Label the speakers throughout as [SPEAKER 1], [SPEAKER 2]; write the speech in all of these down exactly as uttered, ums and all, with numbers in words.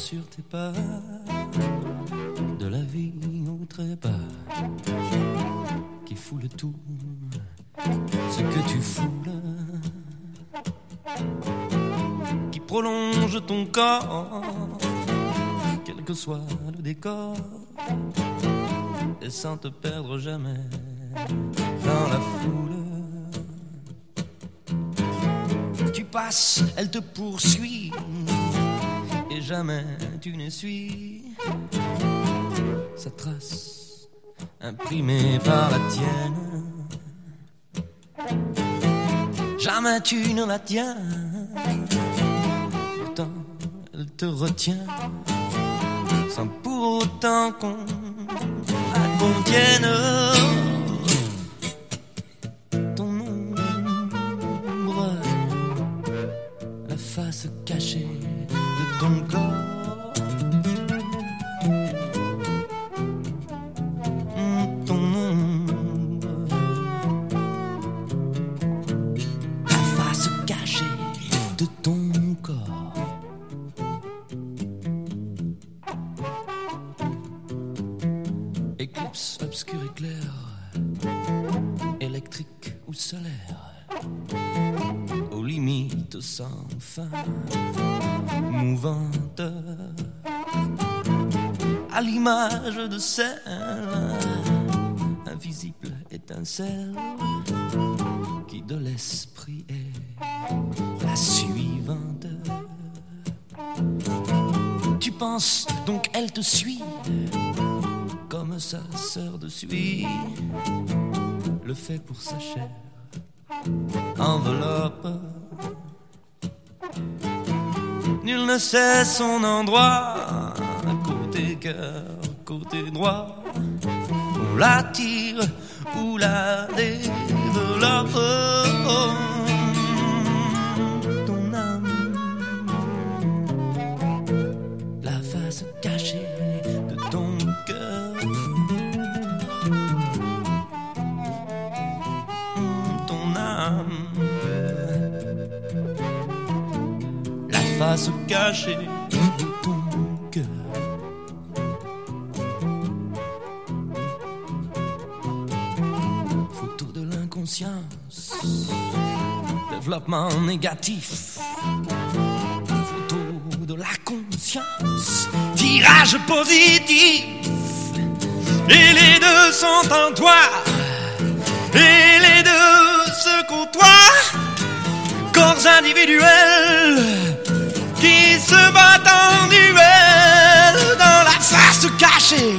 [SPEAKER 1] sur tes pas, de la vie au trépas, qui foule tout ce que tu foules, qui prolonge ton corps, quel que soit le décor, et sans te perdre jamais dans la foule. Tu passes, elle te poursuit, et jamais tu n'essuies sa trace imprimée par la tienne. Jamais tu ne la tiens, pourtant elle te retient, sans pour autant qu'on la contienne. Ton ombre, la face cachée de ton corps, ton ombre, la face cachée de ton corps. Éclipse obscure et claire, électrique ou solaire, aux limites sans fin, mouvante, à l'image de celle, invisible étincelle, qui de l'esprit est la suivante. Tu penses donc elle te suit, comme sa sœur de suie le fait pour sa chair, enveloppe. Nul ne sait son endroit, côté cœur, côté droit, on la tire ou la développe. Ton âme, la face cachée de ton cœur, ton âme, la face cachée de ton cœur. Photo de l'inconscience, développement négatif. Photo de la conscience, tirage positif. Et les deux sont en toi, et les deux se côtoient. Corps individuels qui se battent en duel dans la face cachée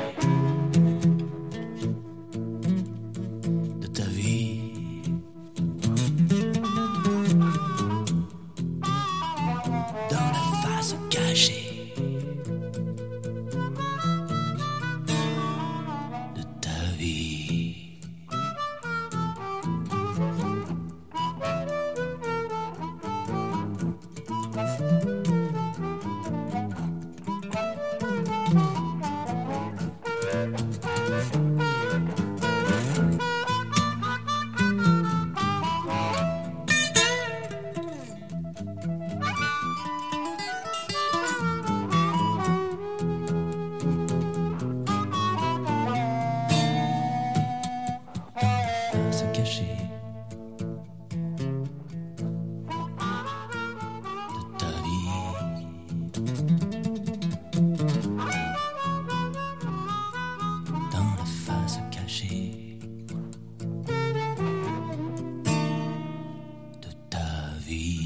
[SPEAKER 1] de ta vie. Dans la face cachée de ta vie. Se cacher de ta vie. Dans la face cachée de ta vie.